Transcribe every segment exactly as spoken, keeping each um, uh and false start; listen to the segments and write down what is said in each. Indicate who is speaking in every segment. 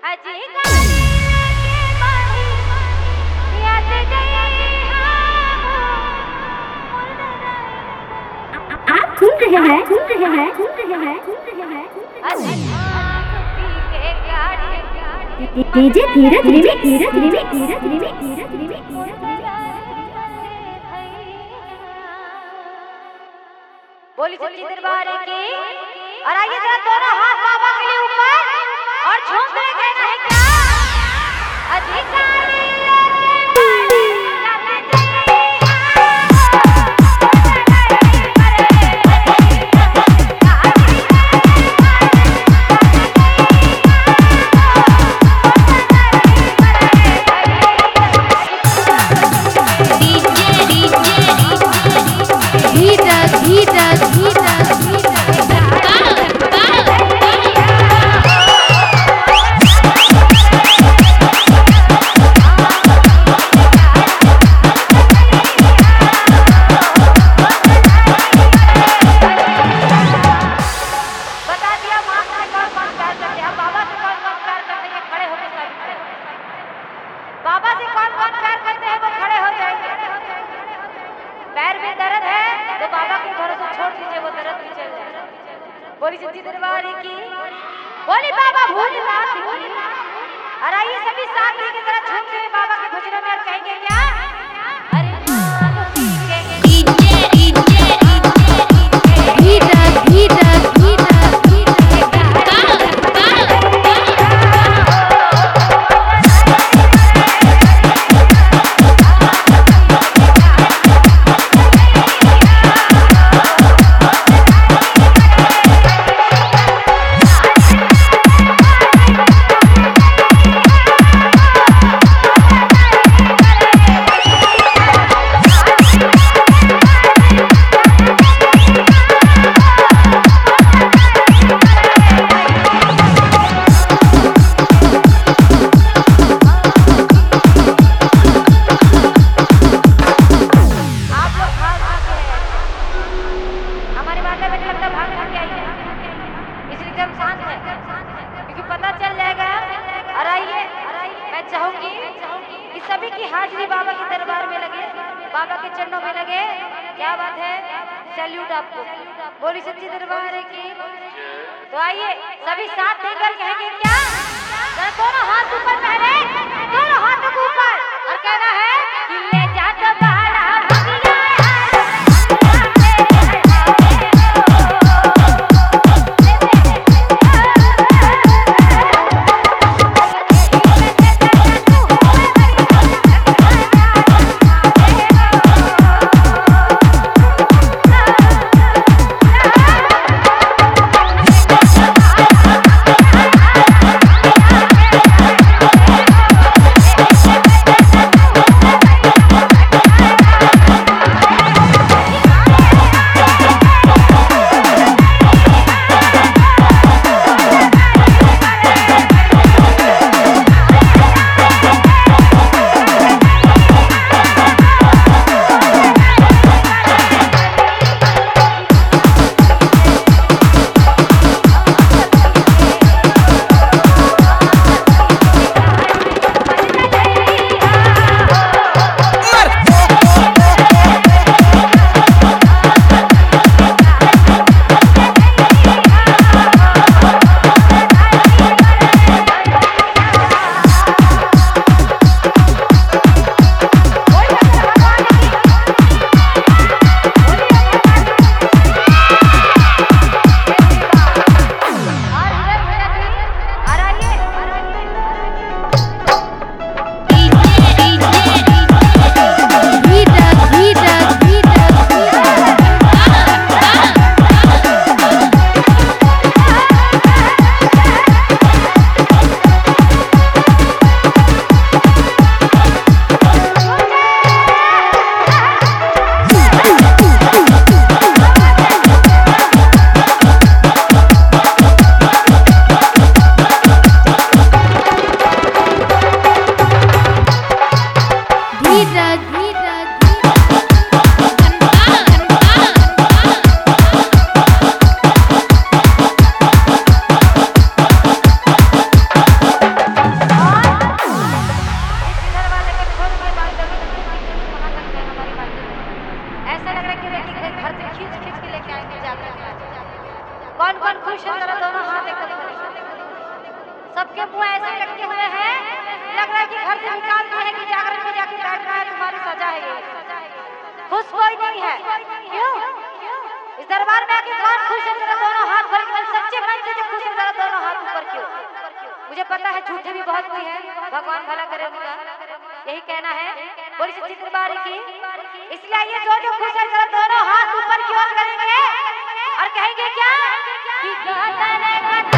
Speaker 1: आप सुन रहे हैं सुन रहे हैं सुन रहे हैं सुन रहे हैं DJ Dheeraj remix Dheeraj remix Dheeraj remix Dheeraj remix
Speaker 2: बोली सच्ची दरबार की। और आइए जरा दोनों हाथ बाबा के लिए ऊपर और झूम के कहना है क्या अधिकार बाबा से कौन कौन प्यार करते हैं वो खड़े हो जाएंगे। पैर में दर्द है तो बाबा के भरोसे छोड़ दीजिए, वो दर्द भी चल जाएगा। बोली सच्ची दरबार की। बोली बाबा भूतनाथ की। और आइए सभी साथ मिलकर जरा झूमते हुए बाबा के भजनों में और कहेंगे क्या अरे डीजे डीजे डीजे डीजे क्योंकि पता चल जाएगा। और आइए मैं चाहूंगी कि सभी की हाजिरी बाबा के दरबार में लगे, बाबा के चरणों में लगे। क्या बात है, सैल्यूट आपको। बोली सच्ची दरबार की। तो आइए सभी साथ मिलकर कहेंगे क्या दोनों हाथ ऊपर पहले, दोनों हाथों को ऊपर और कहना है कि ले जा तो बाड़ा सबके मुंह ऐसे लटके हुए हैं, लग रहा है कि घर से निकाल दिए हैं कि जागरण में जाके बैठना है, तुम्हारी सजा है ये। खुश कोई नहीं है, क्यों? इस दरबार में आके कौन खुश है? जरा दोनों हाथ भर के सच्चे मन से जो खुश है जरा दोनों हाथ ऊपर क्यों? मुझे पता है झूठे भी बहुत कोई है, भगवान भला करे उनका, यही कहना है बोली सच्ची दरबार की। इसलिए ये जो जो खुश है जरा दोनों हाथ ऊपर की ओर करेंगे और कहेंगे क्या कि गाता रे गाता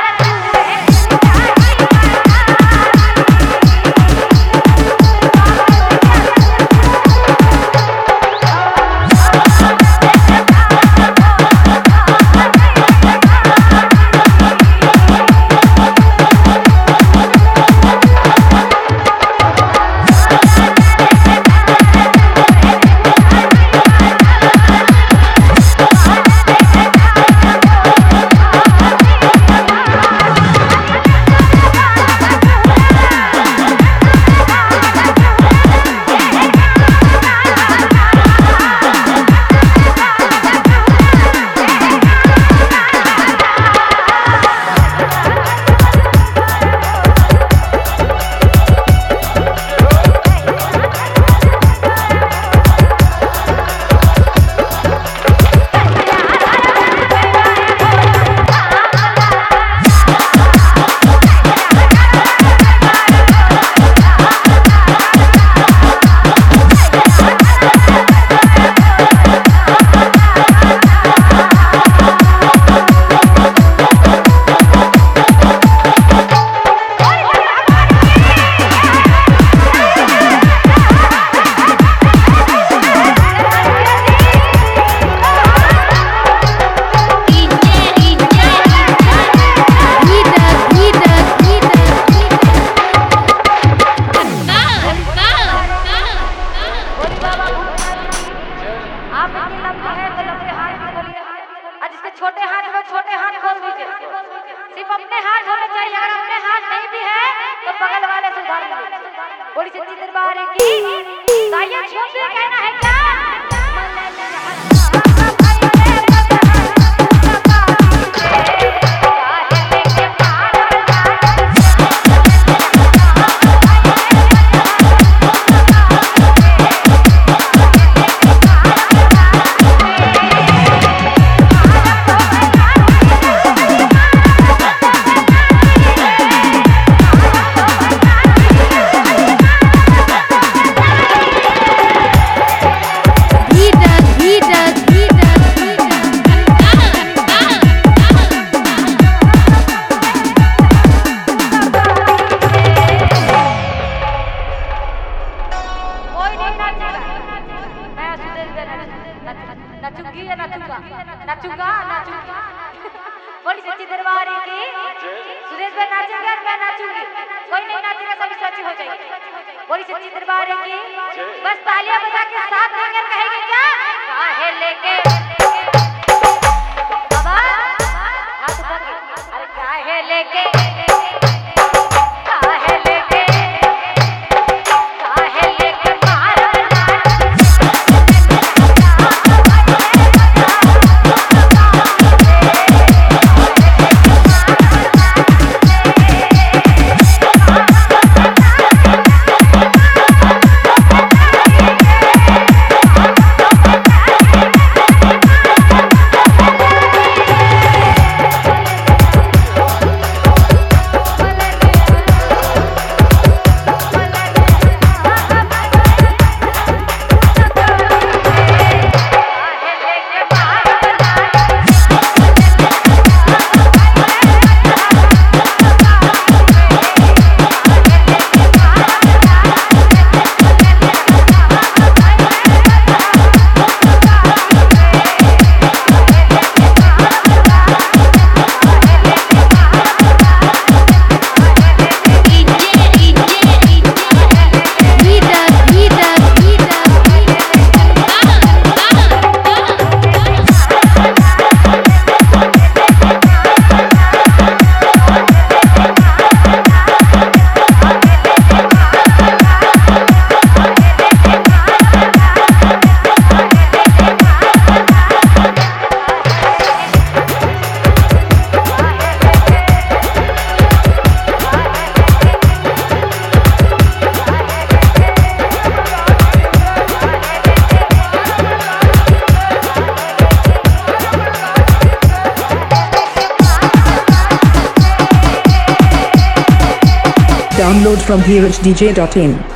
Speaker 2: छोटे हाथ में छोटे हाथ खोल दीजिए, सिर्फ अपने हाथ होने चाहिए, अगर अपने हाथ नहीं भी है तो बगल वाले से उधार लीजिए। बोली सच्ची दरबार की ताइया छूट के कहना है क्या? नचूंगी या नचूंगा? नचूंगा नचूंगा। बोली सच्ची दरबार की सुरेश भाई नाचेंगे और मैं नाचूंगी, कोई नहीं नाचेगा सभी सच्ची हो जाएगी। बोली सच्ची दरबार की बस तालियां बजा के साथ देकर कहेंगे क्या? काहे लेके बाबा हाथ ऊपर, अरे काहे लेके काहे लेके काहे लेके मार
Speaker 3: from dheeraj d j dot in.